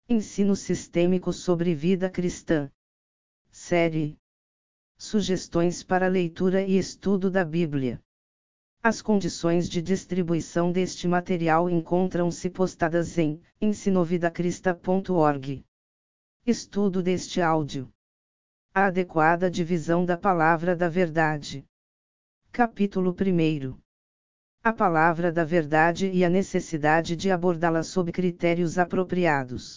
Ensino sistêmico sobre vida cristã. Série. Sugestões para leitura e estudo da Bíblia. As condições de distribuição deste material encontram-se postadas em ensinovidacrista.org. Estudo deste áudio. A adequada divisão da palavra da verdade. Capítulo 1. A palavra da verdade e a necessidade de abordá-la sob critérios apropriados.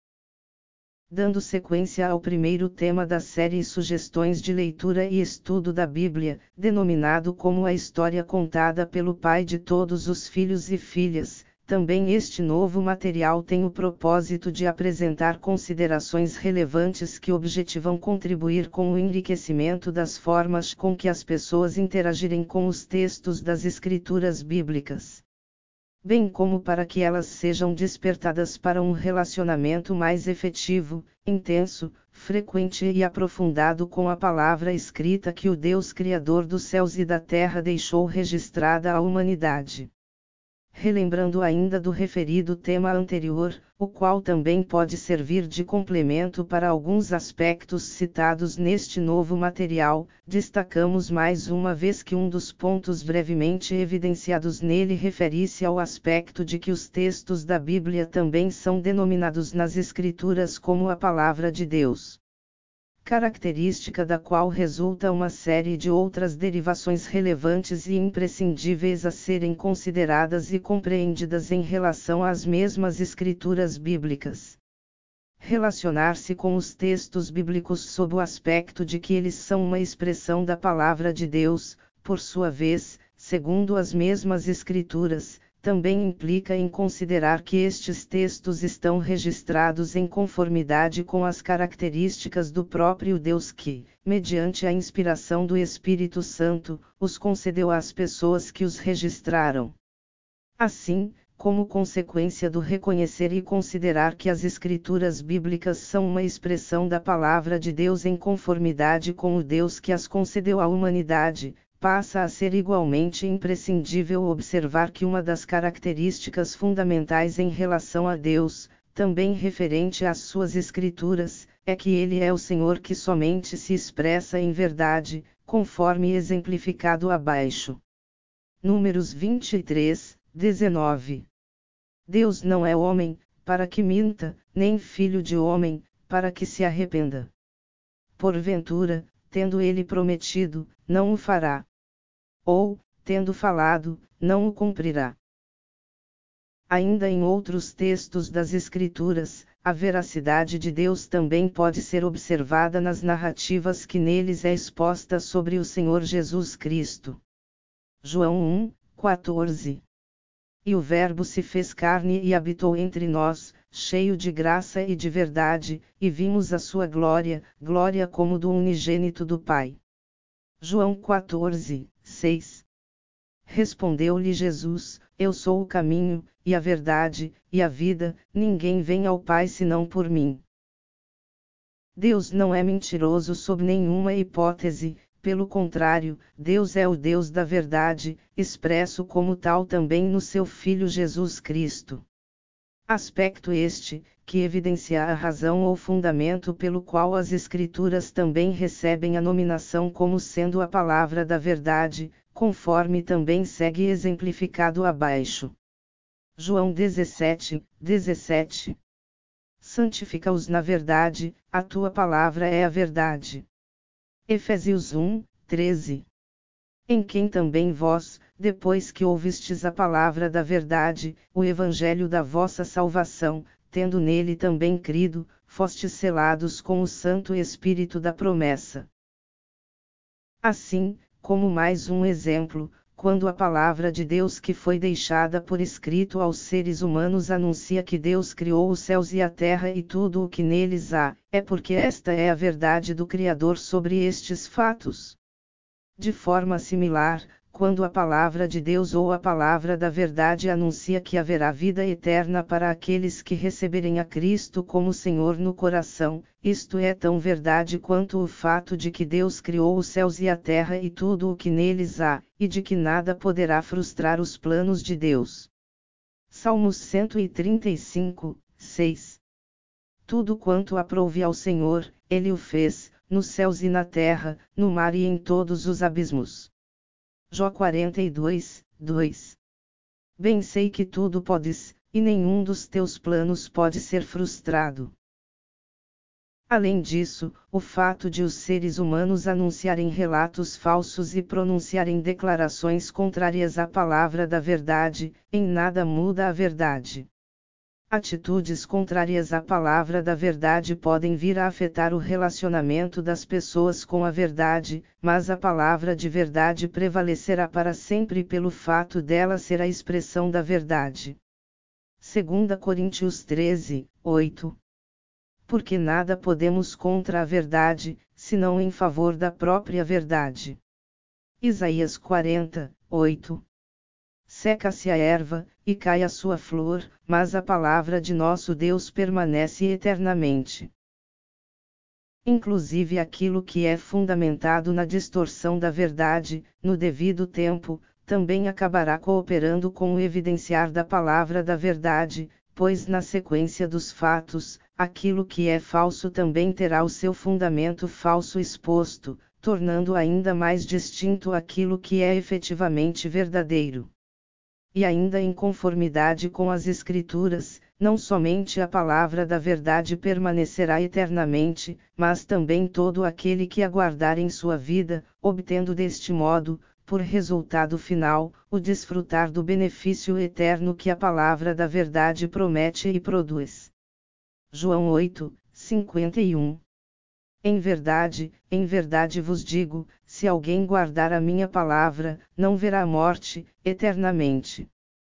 Dando sequência ao primeiro tema da série Sugestões de Leitura e Estudo da Bíblia, denominado como a história contada pelo Pai de todos os filhos e filhas, também este novo material tem o propósito de apresentar considerações relevantes que objetivam contribuir com o enriquecimento das formas com que as pessoas interagirem com os textos das Escrituras Bíblicas, bem como para que elas sejam despertadas para um relacionamento mais efetivo, intenso, frequente e aprofundado com a palavra escrita que o Deus Criador dos céus e da terra deixou registrada à humanidade. Relembrando ainda do referido tema anterior, o qual também pode servir de complemento para alguns aspectos citados neste novo material, destacamos mais uma vez que um dos pontos brevemente evidenciados nele refere-se ao aspecto de que os textos da Bíblia também são denominados nas Escrituras como a Palavra de Deus. Característica da qual resulta uma série de outras derivações relevantes e imprescindíveis a serem consideradas e compreendidas em relação às mesmas escrituras bíblicas. Relacionar-se com os textos bíblicos sob o aspecto de que eles são uma expressão da palavra de Deus, por sua vez, segundo as mesmas escrituras, também implica em considerar que estes textos estão registrados em conformidade com as características do próprio Deus que, mediante a inspiração do Espírito Santo, os concedeu às pessoas que os registraram. Assim, como consequência do reconhecer e considerar que as Escrituras bíblicas são uma expressão da palavra de Deus em conformidade com o Deus que as concedeu à humanidade, passa a ser igualmente imprescindível observar que uma das características fundamentais em relação a Deus, também referente às suas Escrituras, é que Ele é o Senhor que somente se expressa em verdade, conforme exemplificado abaixo. Números 23, 19. Deus não é homem, para que minta, nem filho de homem, para que se arrependa. Porventura, tendo Ele prometido, não o fará. Ou, tendo falado, não o cumprirá. Ainda em outros textos das Escrituras, a veracidade de Deus também pode ser observada nas narrativas que neles é exposta sobre o Senhor Jesus Cristo. João 1, 14. E o Verbo se fez carne e habitou entre nós, cheio de graça e de verdade, e vimos a sua glória, glória como do unigênito do Pai. João 14, 6. Respondeu-lhe Jesus: Eu sou o caminho, e a verdade, e a vida, ninguém vem ao Pai senão por mim. Deus não é mentiroso sob nenhuma hipótese, pelo contrário, Deus é o Deus da verdade, expresso como tal também no seu Filho Jesus Cristo. Aspecto este, que evidencia a razão ou fundamento pelo qual as Escrituras também recebem a nominação como sendo a palavra da verdade, conforme também segue exemplificado abaixo. João 17, 17. Santifica-os na verdade, a tua palavra é a verdade. Efésios 1, 13. Em quem também vós, depois que ouvistes a palavra da verdade, o evangelho da vossa salvação, tendo nele também crido, fostes selados com o Santo Espírito da promessa. Assim, como mais um exemplo, quando a palavra de Deus que foi deixada por escrito aos seres humanos anuncia que Deus criou os céus e a terra e tudo o que neles há, é porque esta é a verdade do Criador sobre estes fatos. De forma similar, quando a palavra de Deus ou a palavra da verdade anuncia que haverá vida eterna para aqueles que receberem a Cristo como Senhor no coração, isto é tão verdade quanto o fato de que Deus criou os céus e a terra e tudo o que neles há, e de que nada poderá frustrar os planos de Deus. Salmos 135, 6. Tudo quanto aprouve ao Senhor, Ele o fez, nos céus e na terra, no mar e em todos os abismos. Jó 42, 2. Bem sei que tudo podes, e nenhum dos teus planos pode ser frustrado. Além disso, o fato de os seres humanos anunciarem relatos falsos e pronunciarem declarações contrárias à palavra da verdade, em nada muda a verdade. Atitudes contrárias à palavra da verdade podem vir a afetar o relacionamento das pessoas com a verdade, mas a palavra de verdade prevalecerá para sempre pelo fato dela ser a expressão da verdade. 2 Coríntios 13, 8. Porque nada podemos contra a verdade, senão em favor da própria verdade. Isaías 40, 8. Seca-se a erva, e cai a sua flor, mas a palavra de nosso Deus permanece eternamente. Inclusive aquilo que é fundamentado na distorção da verdade, no devido tempo, também acabará cooperando com o evidenciar da palavra da verdade, pois na sequência dos fatos, aquilo que é falso também terá o seu fundamento falso exposto, tornando ainda mais distinto aquilo que é efetivamente verdadeiro. E ainda em conformidade com as Escrituras, não somente a palavra da verdade permanecerá eternamente, mas também todo aquele que aguardar em sua vida, obtendo deste modo, por resultado final, o desfrutar do benefício eterno que a palavra da verdade promete e produz. João 8, 51. Em verdade vos digo, se alguém guardar a minha palavra, não verá morte, eternamente.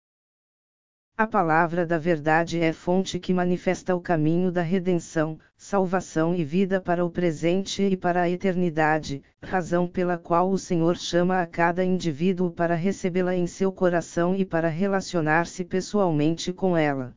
A palavra da verdade é fonte que manifesta o caminho da redenção, salvação e vida para o presente e para a eternidade, razão pela qual o Senhor chama a cada indivíduo para recebê-la em seu coração e para relacionar-se pessoalmente com ela.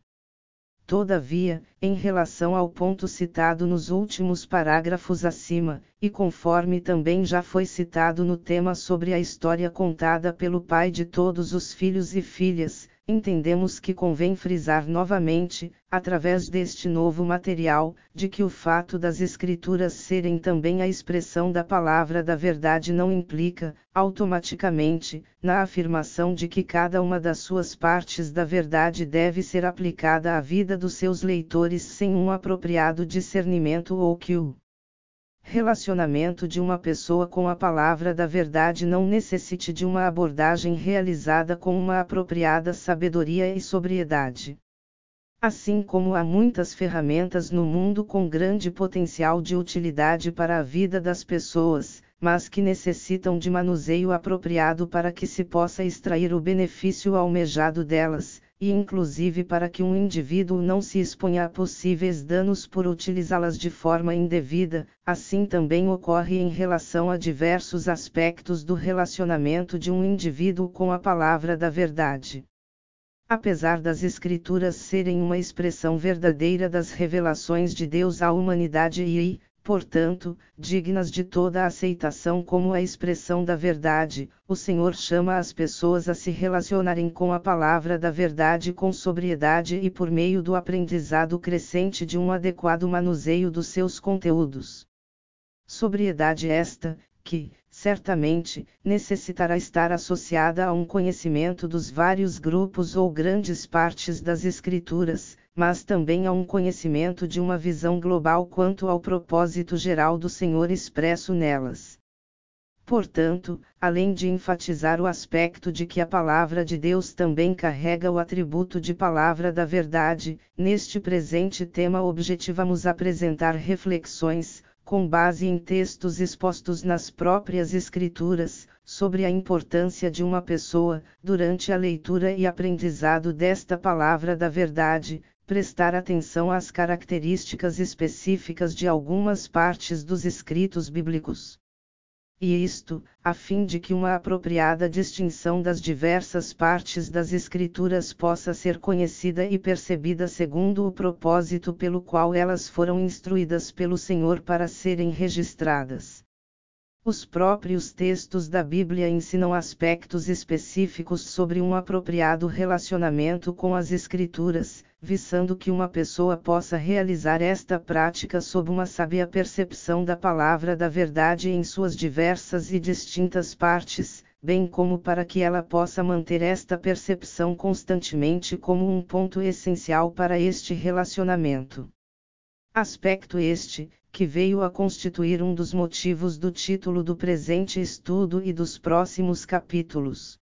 Todavia, em relação ao ponto citado nos últimos parágrafos acima, e conforme também já foi citado no tema sobre a história contada pelo Pai de todos os filhos e filhas, entendemos que convém frisar novamente, através deste novo material, de que o fato das Escrituras serem também a expressão da palavra da verdade não implica, automaticamente, na afirmação de que cada uma das suas partes da verdade deve ser aplicada à vida dos seus leitores sem um apropriado discernimento ou que o relacionamento de uma pessoa com a palavra da verdade não necessite de uma abordagem realizada com uma apropriada sabedoria e sobriedade. Assim como há muitas ferramentas no mundo com grande potencial de utilidade para a vida das pessoas, mas que necessitam de manuseio apropriado para que se possa extrair o benefício almejado delas, e inclusive para que um indivíduo não se exponha a possíveis danos por utilizá-las de forma indevida, assim também ocorre em relação a diversos aspectos do relacionamento de um indivíduo com a palavra da verdade. Apesar das Escrituras serem uma expressão verdadeira das revelações de Deus à humanidade e, portanto, dignas de toda a aceitação como a expressão da verdade, o Senhor chama as pessoas a se relacionarem com a palavra da verdade com sobriedade e por meio do aprendizado crescente de um adequado manuseio dos seus conteúdos. Sobriedade esta, que, certamente, necessitará estar associada a um conhecimento dos vários grupos ou grandes partes das Escrituras, mas também a um conhecimento de uma visão global quanto ao propósito geral do Senhor expresso nelas. Portanto, além de enfatizar o aspecto de que a palavra de Deus também carrega o atributo de palavra da verdade, neste presente tema objetivamos apresentar reflexões, com base em textos expostos nas próprias Escrituras, sobre a importância de uma pessoa, durante a leitura e aprendizado desta palavra da verdade, prestar atenção às características específicas de algumas partes dos escritos bíblicos. E isto, a fim de que uma apropriada distinção das diversas partes das Escrituras possa ser conhecida e percebida segundo o propósito pelo qual elas foram instruídas pelo Senhor para serem registradas. Os próprios textos da Bíblia ensinam aspectos específicos sobre um apropriado relacionamento com as Escrituras, visando que uma pessoa possa realizar esta prática sob uma sábia percepção da palavra da verdade em suas diversas e distintas partes, bem como para que ela possa manter esta percepção constantemente como um ponto essencial para este relacionamento. Aspecto este, que veio a constituir um dos motivos do título do presente estudo e dos próximos capítulos.